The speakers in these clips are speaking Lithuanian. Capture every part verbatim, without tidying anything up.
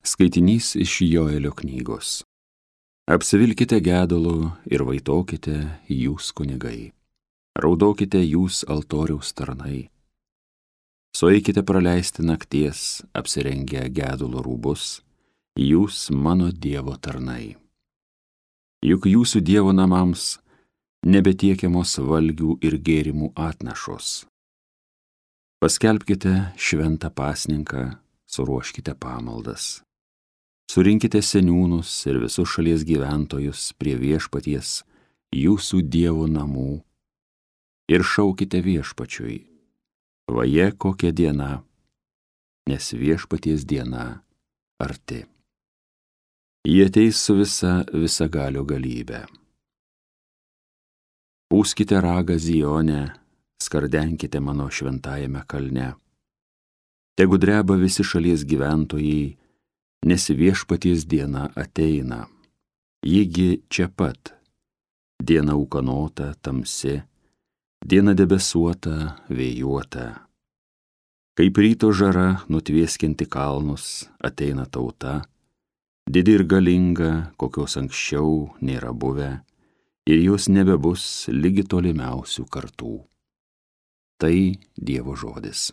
Skaitinys iš Joelio knygos. Apsivilkite gedulu ir vaitokite jūs kunigai. Raudokite jūs altoriaus tarnai. Sueikite praleisti nakties, apsirengę gedulo rūbus, jūs mano Dievo tarnai. Juk jūsų Dievo namams nebetiekiamos valgių ir gėrimų atnašos. Paskelbkite šventą pasninką, suruoškite pamaldas. Surinkite seniūnus ir visus šalies gyventojus prie viešpaties jūsų Dievo namų ir šaukite viešpačiui. Vaje kokia diena, nes viešpaties diena arti. Jie ateis su visa visagalio galybė. Pūskite ragą Zione, skardenkite mano šventajame kalne. Tegu dreba visi šalies gyventojai, nes viešpaties diena ateina. Jigi čia pat. Diena ūkanota, tamsi, diena debesuota, vėjuota. Kaip ryto žara nutvieskinti kalnus ateina tauta, didi ir galinga, kokios anksčiau nėra buvę, ir jos nebebus ligi tolimiausių kartų. Tai Dievo žodis.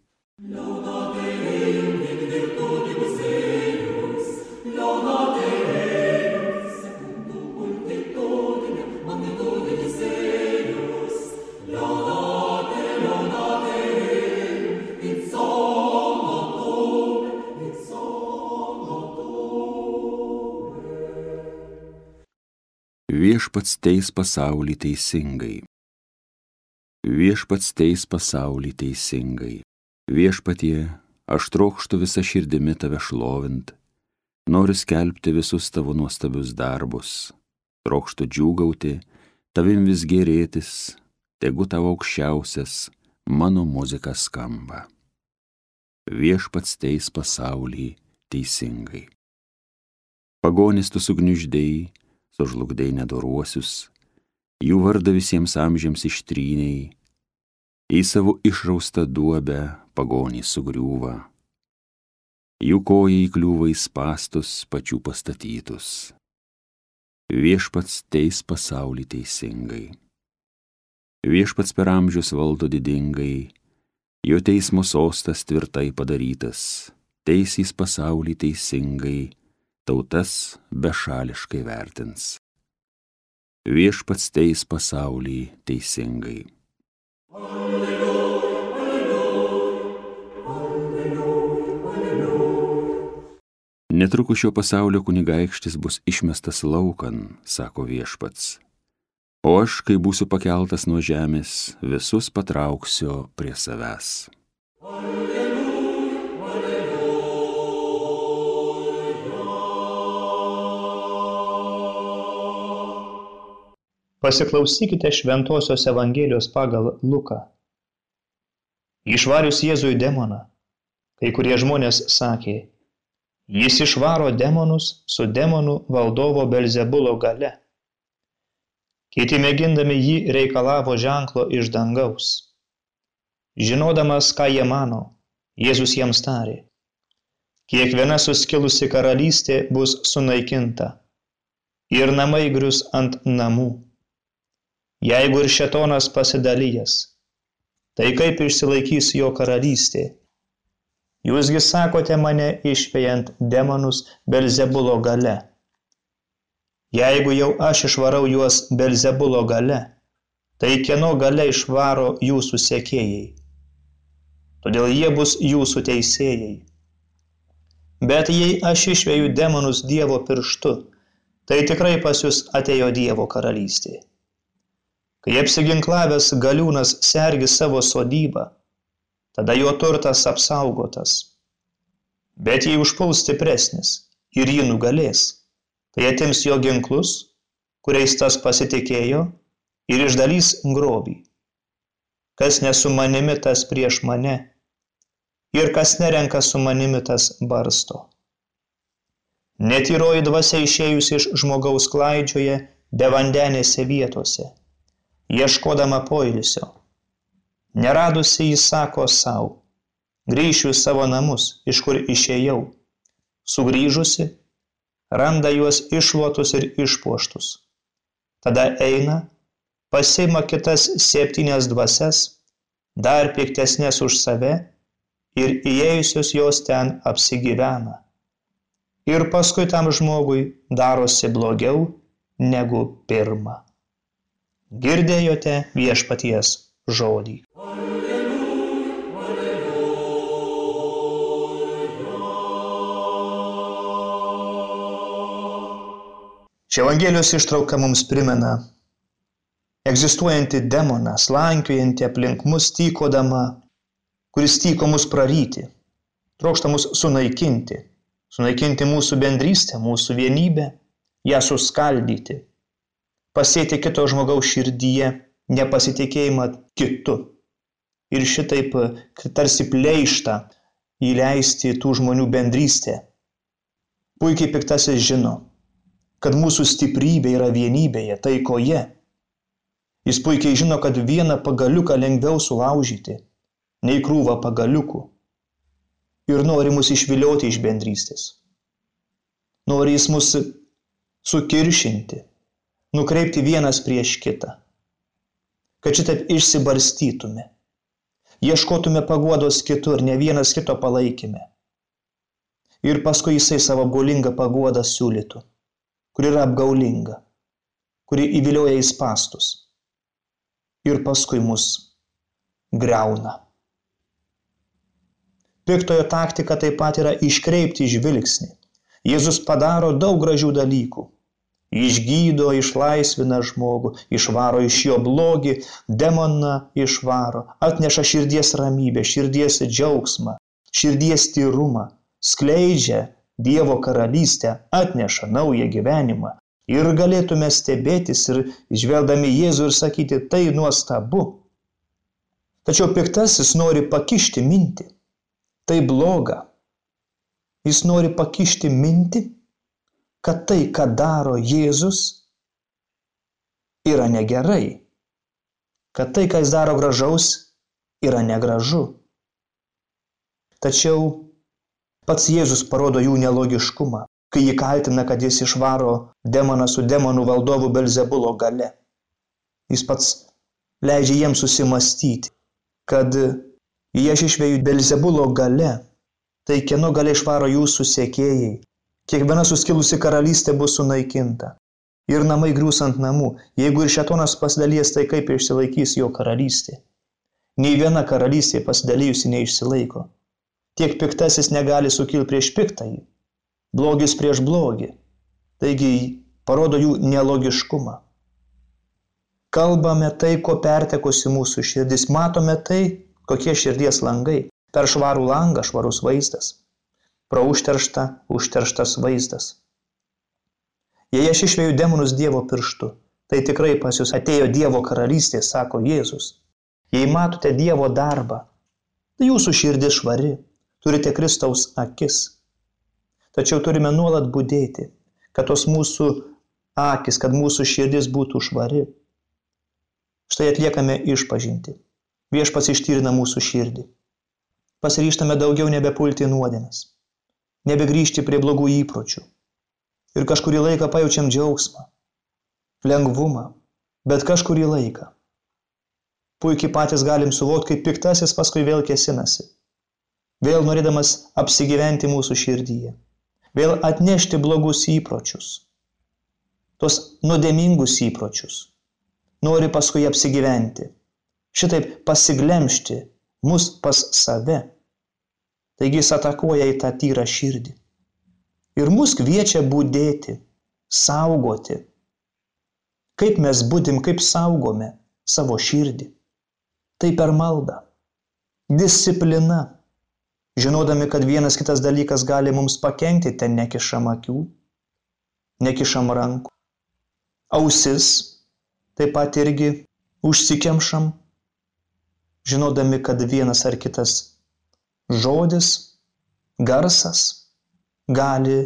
Viešpats teis pasaulį teisingai. Viešpats teis pasaulį teisingai. Viešpatie, aš trokštu visą širdimi tave šlovint, noriu skelbti visus tavo nuostabius darbus, trokštu džiūgauti, tavim vis gėrėtis, tegu tavo aukščiausias mano muzika skamba. Viešpats teis pasaulį teisingai. Pagonis tu sugniuždėjai, sužlugdai nedoruosius, jų vardą visiems amžiams ištrynei, į savo išraustą duobę pagonį sugriūva, jų koja įkliūva į spąstus pačių pastatytus. Viešpats teis pasaulį teisingai. Viešpats per amžius valdo didingai, jo teismo sostas tvirtai padarytas, teisys pasaulį teisingai, tautas bešališkai vertins. Viešpats teis pasaulį teisingai. Alleluja, alleluja, alleluja. Netrukus šio pasaulio kunigaikštis bus išmestas laukan, sako viešpats. O aš, kai būsiu pakeltas nuo žemės, visus patrauksiu prie savęs. Pasiklausykite šventosios Evangelijos pagal Luką. Išvarius Jėzui demoną, kai kurie žmonės sakė, jis išvaro demonus su demonų valdovo Belzebulo galia. Kiti mėgindami jį reikalavo ženklo iš dangaus. Žinodamas, ką jie mano, Jėzus jiems tarė, kiekviena suskilusi karalystė bus sunaikinta ir namai grius ant namų. Jeigu ir šėtonas pasidalijęs, tai kaip išsilaikys jo karalystė? Jūsgi sakote mane išvejant demonus Belzebulo galia. Jeigu jau aš išvarau juos Belzebulo galia, tai kieno galia išvaro jūsų sekėjai? Todėl jie bus jūsų teisėjai. Bet jei aš išveju demonus Dievo pirštu, tai tikrai pas jūs atėjo Dievo karalystė. Kai apsiginklavęs galiūnas sergi savo sodybą, tada jo turtas apsaugotas. Bet jei užpuls stipresnis ir jį nugalės, tai atims jo ginklus, kuriais tas pasitikėjo, ir išdalys grobį. Kas ne su manimi, tas prieš mane, ir kas nerenka su manimi, tas barsto. Netyroji dvasia išėjusi iš žmogaus klaidžioje bevandenėse vietose, ieškodama poilsio. Neradusi jis sako sau, grįšiu į savo namus, iš kur išėjau. sugrįžusi, randa juos iššluotus ir išpuoštus. Tada eina, pasiima kitas septynias dvasias, dar piktesnės už save, ir įėjusios jos ten apsigyvena. Ir paskui tam žmogui darosi blogiau negu pirma. Girdėjote viešpaties žodį. Ši Evangelijos ištrauka mums primena egzistuojantį demoną, slankiojantį aplink mus tykodama, kuris tyko mus praryti, trokšta mus sunaikinti, sunaikinti mūsų bendrystę, mūsų vienybę, ją suskaldyti, pasėti kito žmogaus širdyje nepasitikėjimą kitu ir šitaip tarsi pleištą įleisti tų žmonių bendrystę. Puikiai piktasis žino, kad mūsų stiprybė yra vienybėje, taikoje. Jis puikiai žino, kad vieną pagaliuką lengviau sulaužyti, nei krūvą pagaliukų. Ir nori mus išvilioti iš bendrystės. Nori jis mus sukiršinti, nukreipti vienas prieš kitą. Kad šitaip išsibarstytume, ieškotume paguodos kitur, ne vienas kito palaikime. Ir paskui jisai savo apgaulingą paguodą siūlytų, kuri yra apgaulinga, kuri įvilioja į spąstus. Ir paskui mus griauna. Piktojo taktika taip pat yra iškreipti žvilgsnį. Jėzus padaro daug gražių dalykų. Išgydo, išlaisvina žmogų, išvaro iš jo blogį, demoną išvaro, atneša širdies ramybę, širdies džiaugsmą, širdies tyrumą, skleidžia Dievo karalystę, atneša naują gyvenimą. Ir galėtume stebėtis ir žvelgdami Jėzų ir sakyti, tai nuostabu. Tačiau piktasis nori pakišti mintį. Tai bloga. Jis nori pakišti mintį, kad tai, ką daro Jėzus, yra negerai. Kad tai, ką jis daro gražaus, yra negražu. Tačiau pats Jėzus parodo jų nelogiškumą, kai jį kaltina, kad jis išvaro demoną su demonų valdovu Belzebulo gale. Jis pats leidžia jiems susimastyti, kad jei aš išveju Belzebulo gale, tai kieno gale išvaro jūsų sekėjai. Kiekviena suskilusi karalystė bus sunaikinta. Ir namai griūs ant namų. Jeigu ir šėtonas pasidalys, tai kaip išsilaikys jo karalystė. Nei viena karalystė pasidalijusi neišsilaiko. Tiek piktasis negali sukilti prieš piktąjį, blogis prieš blogį. Taigi parodo jų nelogiškumą. Kalbame tai, ko pertekusi mūsų širdis. Matome tai, kokie širdies langai. Per švarų langą švarus vaizdas. Pro užterštą, užterštas vaizdas. Jei aš išveju demonus Dievo pirštu, tai tikrai pas jūs atėjo Dievo karalystė, sako Jėzus. Jei matote Dievo darbą, tai jūsų širdis švari. Turite Kristaus akis. Tačiau turime nuolat budėti, kad tos mūsų akis, kad mūsų širdis būtų švari. Štai atliekame išpažintį. Viešpats ištyrina mūsų širdį. Pasiryžtame daugiau nebepulti nuodėmes, nebegrįžti prie blogų įpročių. Ir kažkurį laiką pajaučiam džiaugsmą, lengvumą, bet kažkurį laiką. Puikiai patys galim suvokti, kaip piktasis paskui vėl kėsinasi. Vėl norėdamas apsigyventi mūsų širdyje. Vėl atnešti blogus įpročius. Tos nuodėmingus įpročius. Nori paskui apsigyventi. Šitaip pasiglemšti mus pas save. Taigi jis atakuoja į tą tyrą širdį. Ir mus kviečia budėti, saugoti. Kaip mes budim, kaip saugome savo širdį. Tai per maldą. Disciplina. Žinodami, kad vienas kitas dalykas gali mums pakenkti, ten nekišam akių, nekišam rankų. Ausis taip pat irgi užsikemšam, žinodami, kad vienas ar kitas žodis, garsas gali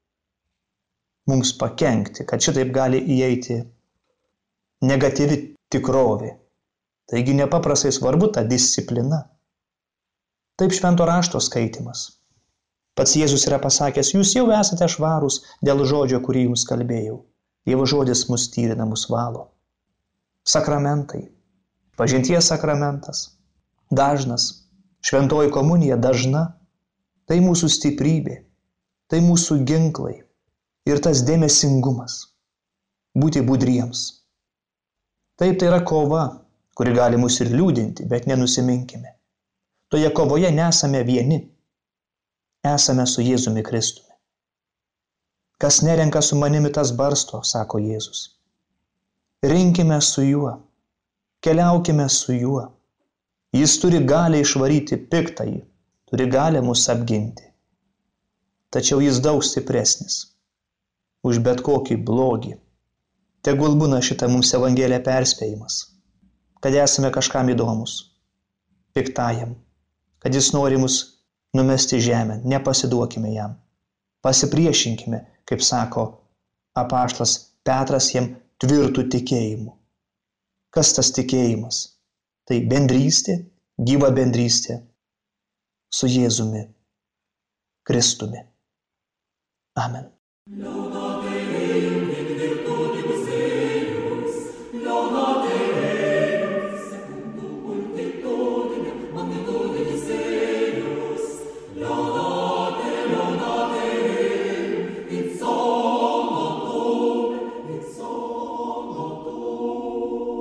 mums pakenkti, kad šitaip gali įeiti negatyvi tikrovė. Taigi nepaprastai svarbu ta disciplina. Taip švento rašto skaitimas. Pats Jėzus yra pasakęs, jūs jau esate švarūs dėl žodžio, kurį jums kalbėjau. Dievo žodis mus tyrina, mus valo. Sakramentai. Pažinties sakramentas. Dažnas. Šventoji komunija dažna. Tai mūsų stiprybė. Tai mūsų ginklai. Ir tas dėmesingumas. Būti budriems. Taip, tai yra kova, kuri gali mus ir liūdinti, bet nenusiminkime. Toje kovoje nesame vieni. Esame su Jėzumi Kristumi. Kas nerenka su manimi, tas barsto, sako Jėzus. Rinkime su juo, keliaukime su juo. Jis turi galią išvaryti piktąjį, turi galią mus apginti. Tačiau jis daug stipresnis už bet kokį blogį. Tegul būna šitą mums Evangelija perspėjimas, kad esame kažkam įdomus, piktajam, kad jis nori mus numesti žemę, nepasiduokime jam. Pasipriešinkime, kaip sako apaštalas Petras jam, tvirtų tikėjimu. Kas tas tikėjimas? Tai bendrystė, gyva bendrystė su Jėzumi Kristumi. Amen.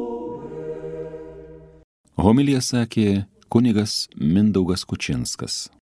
Homiliją sakė kunigas Mindaugas Kučinskas.